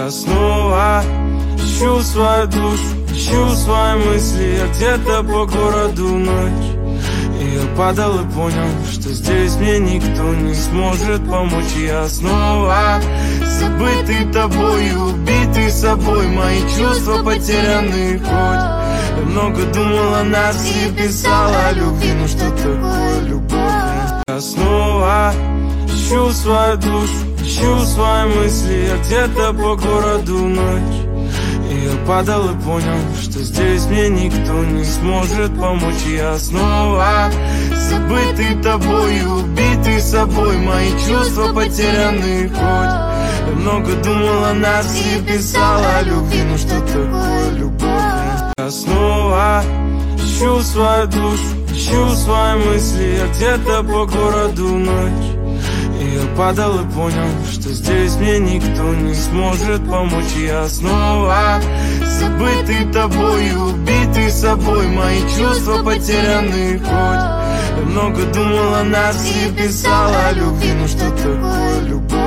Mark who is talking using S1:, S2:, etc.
S1: Я снова ищу свою душу, ищу свои мысли. Я где-то по городу ночь. И я падал и понял, что здесь мне никто не сможет помочь. Я снова забытый тобой и убитый собой. Мои чувства потеряны хоть. Я много думал о нас и писал о любви. Но что такое любовь? Я снова ищу свою душу, ищу свои мысли. Я где-то по городу ночь. И я падал и понял, что здесь мне никто не сможет помочь. Я снова забытый тобой и убитый собой. Мои чувства потеряны хоть. Я много думал о нас и писал о любви. Но что такое любовь? Я снова ищу свою душу, ищу свои мысли. Я где-то по городу ночь. И я падал и понял, что здесь мне никто не сможет помочь. Я снова забытый тобой и убитый собой. Мои чувства потеряны хоть. Я много думал о нас и писал о любви. Но что такое любовь?